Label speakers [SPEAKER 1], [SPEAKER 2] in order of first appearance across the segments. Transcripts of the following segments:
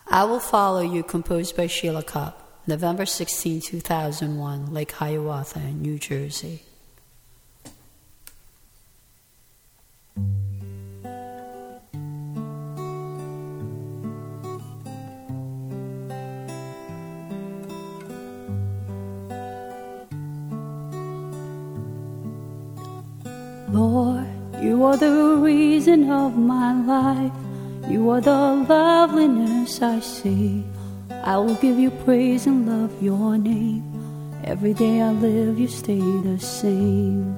[SPEAKER 1] I Will Follow You, composed by Sheila Cupp, November 16, 2001, Lake Hiawatha, New Jersey.
[SPEAKER 2] Lord, you are the reason of my life. You are the loveliness I see. I will give you praise and love your name. Every day I live, you stay the same.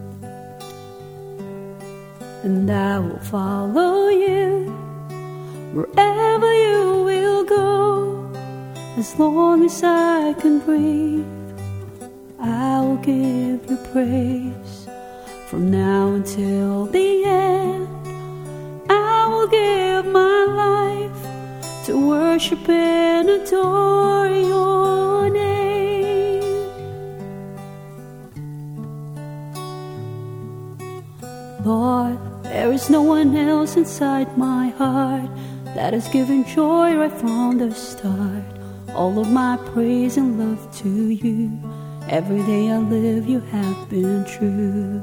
[SPEAKER 2] And I will follow you wherever you will go. As long as I can breathe, I will give you praise. From now until the end, I will give my life to worship and adore your name. Lord, there is no one else inside my heart that has given joy right from the start. All of my praise and love to you. Every day I live, you have been true.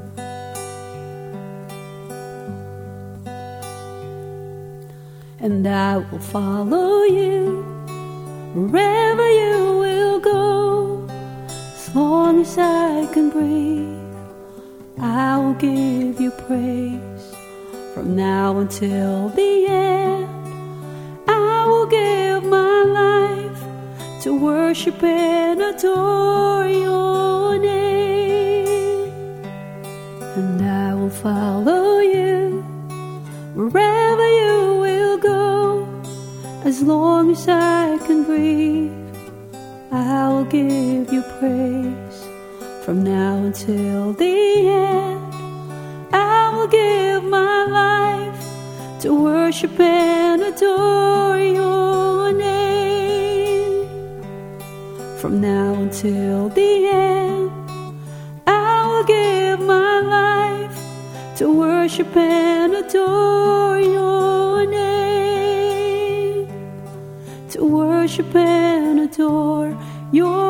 [SPEAKER 2] And I will follow you wherever you will go. As long as I can breathe, I will give you praise. From now until the end, I will give my life to worship and adore your name. And I will follow you wherever you will go. As long as I can breathe, I will give you praise. From now until the end, I will give my life to worship and adore your name. From now until the end, I will give my life to worship and adore your name. To worship and adore your